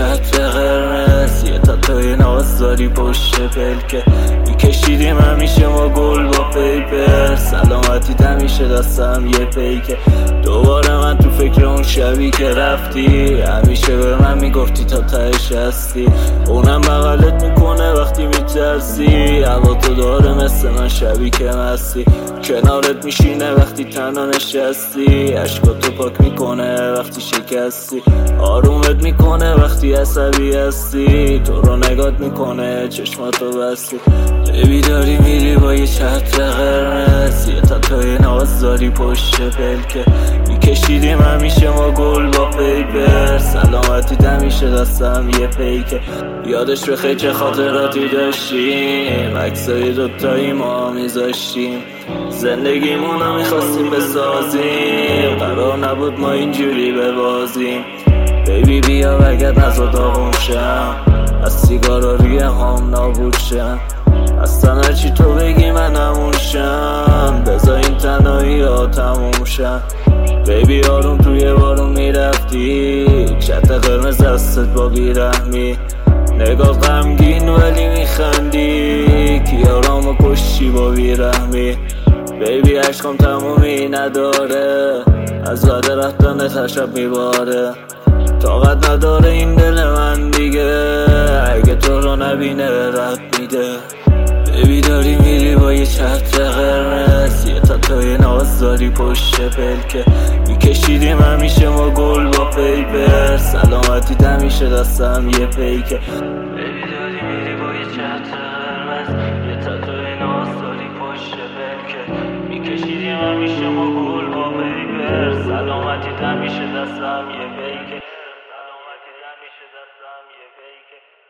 چتر قرمز، یه تاتوی ناز داری پشت پلکه. میکشیدیم همیشه ما گل با پیپر، سلامتی همیشه دستم یه پیکه. دوباره من تو فکر اون شبی که رفتی، همیشه به من میگفتی تا تهش هستی. اونم بغلت میکنه وقتی میترسی، هوا تو داره مثل من شبی که مستی. کنارت میشینه وقتی تنها نشستی، عشقاتو پاک میکنه وقتی شکستی. آرومت میکنه وقتی عصبی هستی، تو رو نگات میکنه چشماتو بستی. ببی داری میری با یه چتر قرمز، یه تاتوی ناز داری پشت پلکه. میکشیدیم همیشه ما گل با پیپر، سلامتی همیشه دستم یه پیکه. یادش بخیر چه خاطراتی داشتیم، عکسای دوتایی ما میذاشتیم. زندگیمونو میخواستیم بسازیم، قرار نبود ما اینجوری ببازیم. بیبی بیا بگرد نزا داغون شم، از سیگارا روی هم نابود شم. اصلا هرچی تو بگی من همون شم، بذار این تنهایی ها تموم شم. بیبی آروم توی بارون میرفتی، چت قرمز دستت با بیرحمی. نگاه غمگین ولی میخندی، کیارامو کشی با بیرحمی. بیبی عشقم تمومی نداره، از بعد رفتن تشب میباره. طاقت نداره این دل من دیگه، اگه تو رو نبینه رد میده. بیبی داری میری با یه چتر قرمز، یه تاتوی ناز داری پشت پلکه. میکشیدیم همیشه ما گل با پیپر، سلامتی همیشه دستم یه پیکه. بیبی داری میری با یه چتر قرمز، یه تاتوی ناز داری پشت پلکه. میکشیدیم همیشه ما گل با پیپر، سلامتی همیشه دستم یه پیکه. سلامتی همیشه دستم یه پیکه.